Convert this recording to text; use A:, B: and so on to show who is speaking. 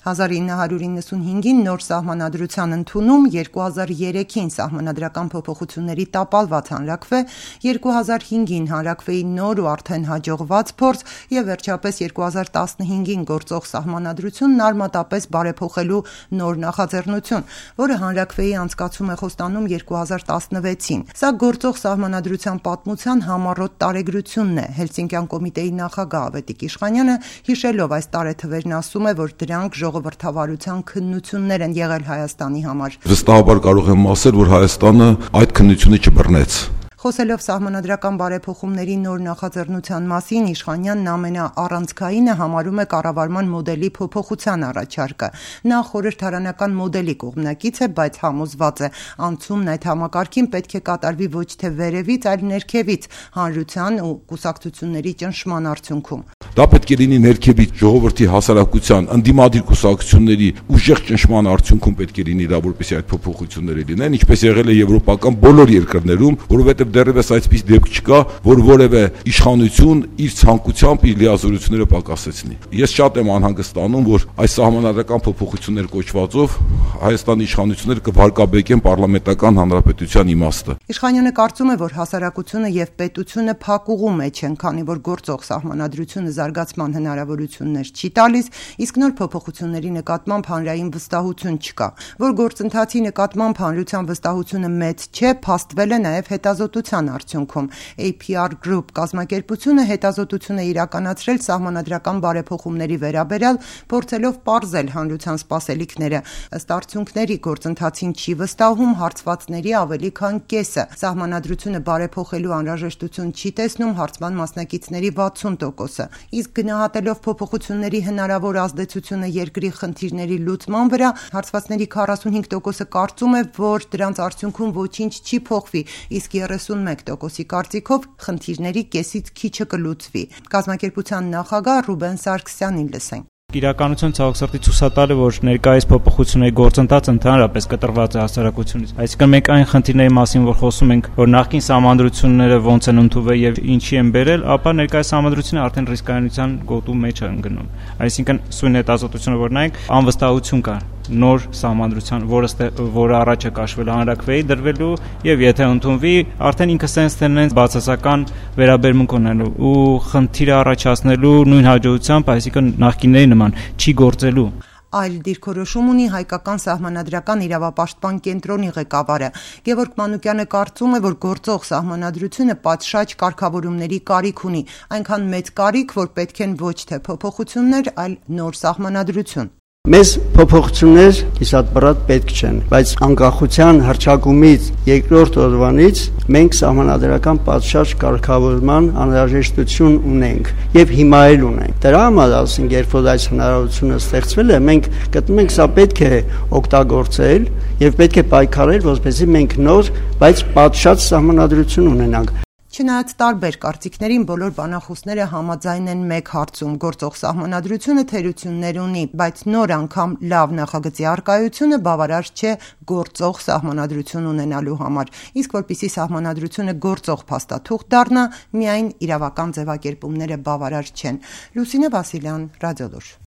A: 1995-ին նոր սահմանադրության ընդունում, 2003-ին սահմանադրական փոփոխությունների տապալված հանրաքվե, 2005-ին հանրաքվեի նոր ու արդեն հաջողված փորձ եւ վերջապես 2015-ին գործող սահմանադրությունն արմատապես բարեփոխելու նոր նախաձեռնություն, որը հանրաքվեի անցկացում է խոստանում 2016-ին։ Սա գործող սահմանադրության պատմության համառոտ տարեգրությունն է։ Հելսինկյան կոմիտեի նախագահ Ավետիք Իշխանյանը հիշելով այս տարեթվերն ասում է, որ դրանք ժողովրդավարության քննություններ են եղել Հայաստանի համար։
B: Վստահաբար կարող եմ ասել, որ Հայաստանը այդ քննությունը չբռնեց։
A: Խոսելով սահմանադրական բարեփոխումների նոր նախաձեռնության մասին, Իշխանյանն ամենաառանցքայինը համարում է կառավարման մոդելի փոփոխության առաջարկը։ Նա խորհրդարանական մոդելի կողմնակից է, բայց համոզված է, անցումն այդ համակարգին պետք է կատարվի ոչ թե վերևից, այլ ներքևից, հանրության ու կուսակցությունների ճնշման արդյունքում։
B: Դա պետք է լինի ներքևից, ժողովրդի հասարակության, ընդդիմադիր կուսակցությունների ուժեղ ճնշման արդյունքում պետք է լինի դա, որպեսզի այդ փոփոխությունները լինեն, ինչպես եղել է եվրոպական բոլոր երկրներում, որովհետև դեռևս այսպես դեպք չկա, որ որևէ իշխանություն իր ցանկությամբ իր լիազորությունները պակասեցնի։ Ես շատ եմ անհանգստանում, որ այս սահմանադրական փոփոխություններ կոչվածով Հայաստանի իշխանությունները կվարկաբեկեն պարլամենտական հանրապետության իմաստը։
A: Իշխանյանը կարծում է, որ հասարակությունը եւ պետությունը փակ ուղու մեջ են, քանի որ գործող սահմանադրությունը զարգացման հնարավորություններ չի տալիս, իսկ նոր փոփոխությունների նկատմամբ հանրային վստահություն չկա, որ գործընթացի նկատմամբ հանրության վստահությունը մեծ չէ, փաստվել է նաեւ հետազոտության արդյունքում։ APR Group կազմակերպությունը հետազոտություն է իրականացրել սահմանադրական բարեփոխումների վերաբերյալ, փորձելով պարզել հանրության սպասելիքները։ Ըստ արդյունքների, գործընթացին չի վստահում հարցվածների ավելի քան կեսը։ Սահմանադրությունը բարեփոխելու անհրաժեշտություն չի տեսնում հարցման մասնակիցների 60%-ը։ Իսկ գնահատելով փոփոխությունների հնարավոր ազդեցությունը երկրի խնդիրների լուծման վրա, հարցվածների 45%-ը կարծում է, որ դրանց արդյունքում ոչինչ չի փոխվի, իսկ 31%-ի կարծիքով խնդիրների կեսից քիչը կլուծվի։ Կազմակերպության նախագահ Ռուբեն Սարգսյանին լսենք։
C: Իրականություն ցավոք սրտի ցույց որ ներկայիս փոփոխությունների գործընթացը ընդհանրապես կտրված է հասարակությունից։ Այսինքն մենք այն խնդիրների մասին, որ խոսում ենք, որ նախկին սահմանադրությունները ոնց են ընդունվել եւ ինչի են բերել, ապա ներկայիս սահմանադրությունը արդեն ռիսկայնության գոտու մեջ է ընկնում։ Այսինքն սույն հետազոտությունը որ նայենք, անվստահություն կա նոր սահմանադրության, որը առաջ է կաշվել հանրաքվեի դրվելու եւ եթե ընդունվի, արդեն ինքը սենսներն բացասական վերաբերմունք ունենալու ու խնդիր առաջացնելու նույն հաջողությամբ, այսինքն նախկինների նման չի գործելու։
A: Այլ դիրքորոշում ունի հայկական սահմանադրական իրավապաշտպան կենտրոնի ղեկավարը։ Գևորգ Մանուկյանը կարծում է, որ գործող սահմանադրությունը պատշաճ կարգավորումների կարիք ունի, այնքան մեծ կարիք, որ պետք են ոչ թե փոփոխություններ, այլ նոր սահմանադրություն։
D: Մեզ փոփոխություններ իսատբրատ պետք չեն, բայց անկախության հռչակումից երկրորդ օրվանից մենք սահմանադրական պատշաճ կարգավորման անհրաժեշտություն ունենք եւ հիմա էլ ունենք։ Դրա համար ասենք, երբ որ այս հնարավորությունը ստեղծվել է, մենք գտնում ենք սա պետք է օգտագործել եւ պետք է պայքարել, որպեսզի մենք նոր, բայց պատշաճ սահմանադրություն ունենանք։
A: Չնայած տարբեր կարծիքներին բոլոր բանախոսները համաձայն են մեկ հարցում. գործող սահմանադրությունը թերություններ ունի, բայց նոր անգամ լավ նախագծի առկայությունը բավարար չէ գործող սահմանադրություն ունենալու համար, իսկ որպեսզի սահմանադրությունը գործող փաստաթուղթ դառնա, միայն իրավական ձևակերպումները բավարար չեն։ Լուսինե Վասիլյան, Ռադիոլուր։